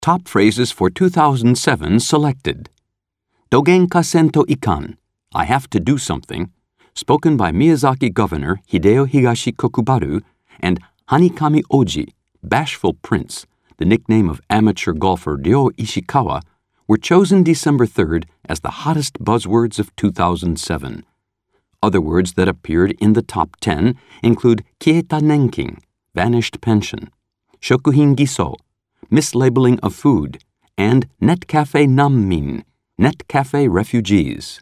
Top phrases for 2007 selected. Dogenka sento ikan, I have to do something, spoken by Miyazaki Governor Hideo Higashi Kokubaru, and Hanikami Oji, Bashful Prince, the nickname of amateur golfer Ryo Ishikawa, were chosen December 3rd as the hottest buzzwords of 2007. Other words that appeared in the top 10 include kieta nenkin, vanished pension, shokuhin giso, mislabeling of food, and netcafe nanmin, net cafe refugees.